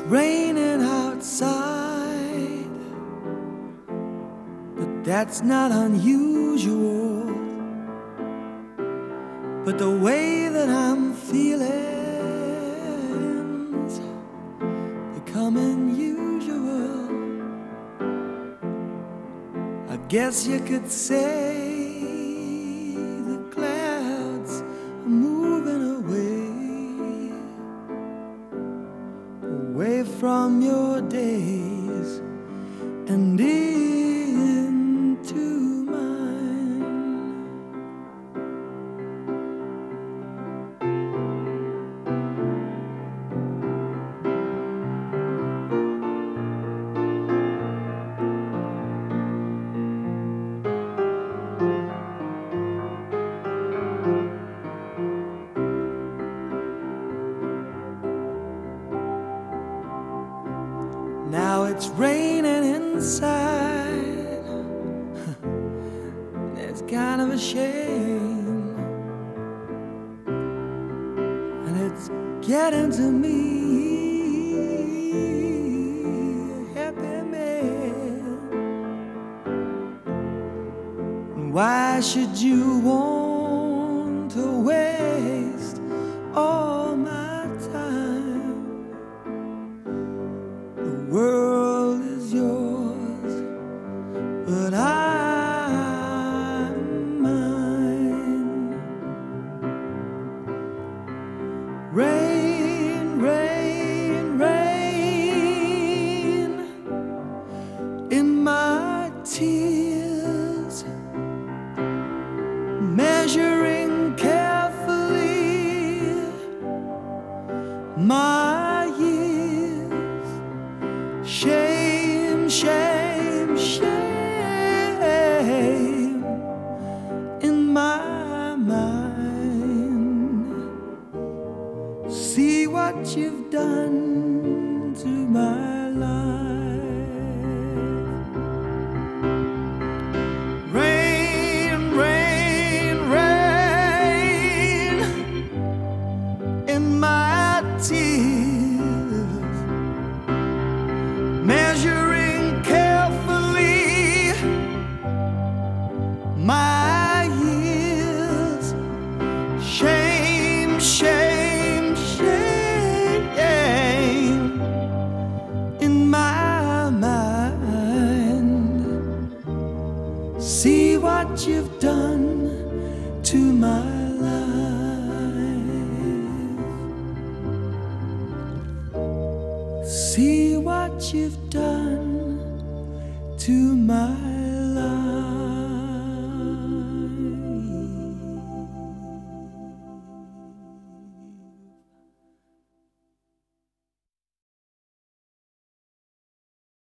raining outside, but that's not unusual. But the way that I'm feeling's becoming usual. I guess you could say the clouds are moving away from your days and into mine. Now it's raining inside. It's kind of a shame, and it's getting to me, a happy man. And why should you want to waste all my time? The world is yours, but I'm mine. Rain, rain, rain in my tears, measuring carefully my years. Shame, shame, shame in my mind. See what you've done to my life. Rain, rain, rain in my tears, measuring carefully my years. Shame, shame, shame in my mind. See what you've done to my life. See what you've done to my